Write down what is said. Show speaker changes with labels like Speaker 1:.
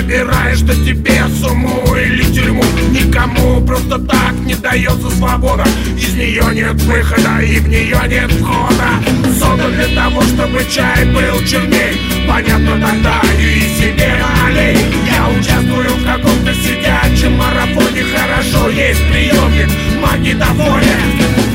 Speaker 1: выбираешь, что тебе сумму или тюрьму. Никому просто так не дается свобода. Из нее нет выхода и в нее нет входа. Создан для того, чтобы чай был черней. Понятно тогда и себе налей. Я участвую в каком-то сидячем марафоне. Хорошо, есть приемник магнитофоне.